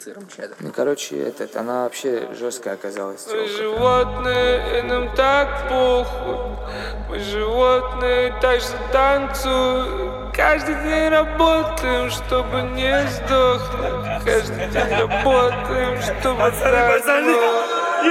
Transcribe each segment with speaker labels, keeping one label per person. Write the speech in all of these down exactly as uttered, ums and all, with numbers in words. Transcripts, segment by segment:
Speaker 1: Ну, короче, этот, она вообще жесткая оказалась.
Speaker 2: Мы животные, и нам так похуй. Мы животные, так же танцуем. Каждый день работаем, чтобы не сдохнуть. Каждый день работаем, чтобы отдохнуть.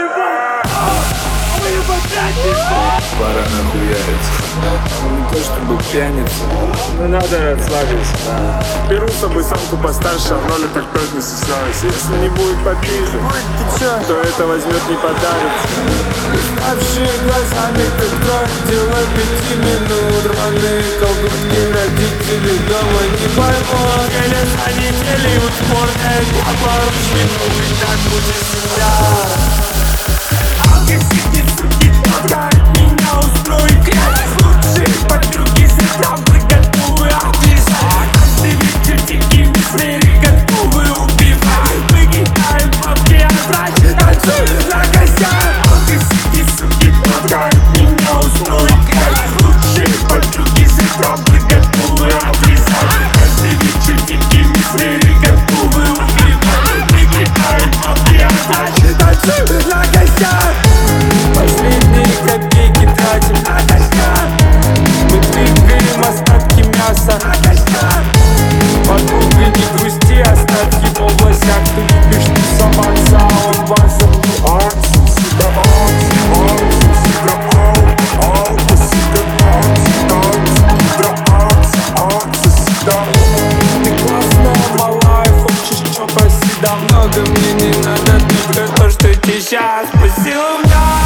Speaker 3: Пора нахуяриться. Не то чтобы пьяница, но надо расслабиться. Беру с собой самку постарше, а в роли так точно не стесняюсь. Если не будет попизжи, то это возьмет не подарит.
Speaker 2: Уставшие глазами, как кровь, дело пяти минут. Рваные колготки, родители дома не поймут. Или за неделю сборная для пару минут. И так будет всегда. Агрессивный суки, как меня устроит. Грязь лучшие подруги, сестам готовы отлежать. Каждый вечер тихий мистерии готовы убивать. Выгибаем бабки, а врач танцует на гостях. Агрессивный суки, как меня устроит. Грязь лучшие подруги, сестам готовы отлежать. Каждый вечер тихий мистерии готовы убивать. Выгибаем бабки, а врач танцует на гостях. Последние копейки тратим на костяк. Мы двигаем остатки мяса на костяк. Подруга, не грусти, остатки в областях. Ты любишь тусоваться, а он базом. Акси, всегда акси, акси, всегда акси, всегда акси, акси, акси, всегда. Ты классная, малая, хочешь чё, проси, да много мне не надо. Только то, что ты сейчас по силам.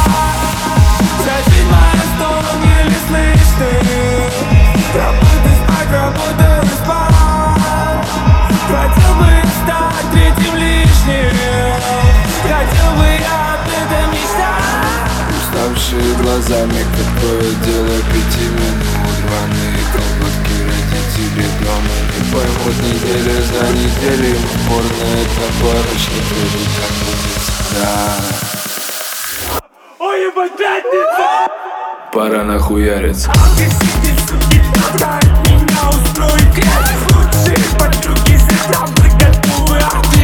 Speaker 3: Уставшие глазами, какое дело пяти минут. Рваные колготки, родители дома не поймут. Неделя за неделей, упорная топорочник. Вроде как будет всегда.
Speaker 2: Ой, ебать, пятница!
Speaker 3: Пора нахуяриться.
Speaker 2: Агрессивный суки, меня устроит. Грязь лучшие подруги, сестра, готовы.